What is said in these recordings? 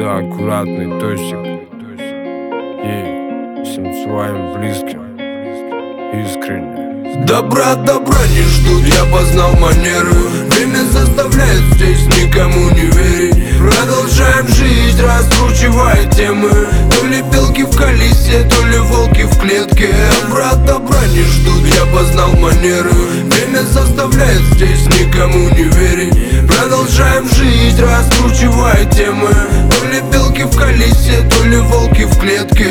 Ты аккуратный тосик и всем своим близким искренне. Добра не ждут, я познал манеры. Время заставляет здесь никому не верить. Продолжаем жить, раскручивая темы. То ли белки в колесе, то ли волки в клетке. Добра не ждут, я познал манеры. Время заставляет здесь никому не верить. Продолжаем жить, раскручивая темы. То ли белки в колесе, то ли волки в клетке.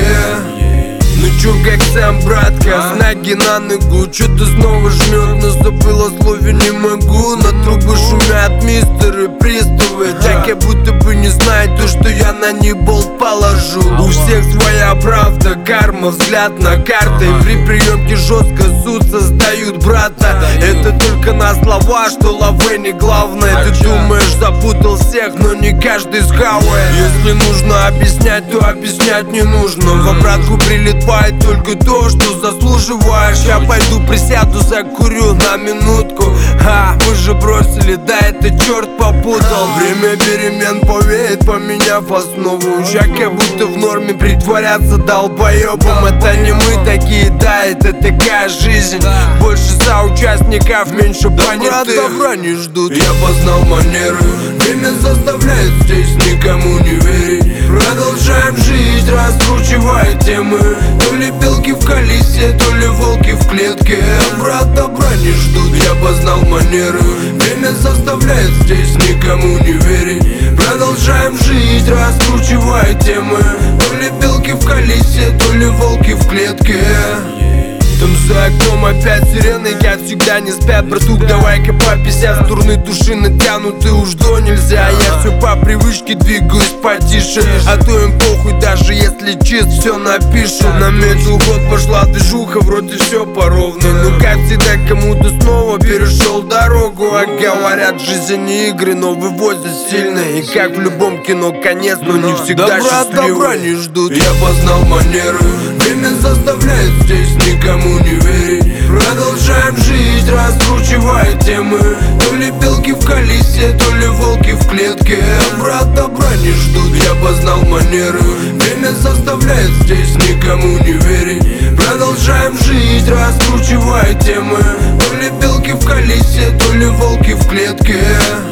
Ну чё, как сам, братка, с ноги на ногу. Чё-то снова жмёт, но забыл о слове не могу. На трубы шумят мистеры, приставы. Так я будто бы не знаю то, что я на них болт положу. У всех своя правда, карма, взгляд на карты. При приемке жестко суд создают брата. Это только на слова, что лавы не главное. Ты думаешь, запутал всех, но не каждый схавает. Если нужно объяснять, то объяснять не нужно. В обратку прилетает только то, что заслуживаешь. Я пойду присяду, закурю на минутку. Вы же бросили, да это черт попутал. Время перемен повеет, поменяв основу. Как я будто в норме притворяться долбоебом. Это не мы такие, да, это такая жизнь. Больше соучастников, меньше понятых. Добра не ждут, я познал манеры. Время заставляет здесь никому не верить. Продолжаем жить, раскручивая темы. То ли белки в колесе, то ли волки в клетке. Добра не ждут, я познал манеры. Время заставляет здесь никому не верить. Продолжаем жить, раскручивая темы. То ли белки в колесе, то ли волки в клетке. Там за окном опять сирены, я всегда не спят. Братук, давай-ка по 50, струны души натянуты уж до нельзя. Я все по привычке двигаюсь потише. А то им похуй, даже если чист, все напишу. Наметил год, пошла движуха, вроде все по ровной. Ну как всегда, кому-то снова перешел дорогу. А говорят, жизнь не игры, но вывозят сильно. И как в любом кино конец, но не всегда счастливый. Добра не ждут, я познал манеры. Время заставляет здесь никому не верить. Продолжаем жить, раскручивая темы. То ли белки в колесе, то ли волки в клетке. Добра не ждут, я познал манеры. Время заставляет здесь никому не верить. Продолжаем жить, раскручивая темы. То ли белки в колесе, то ли волки в клетке.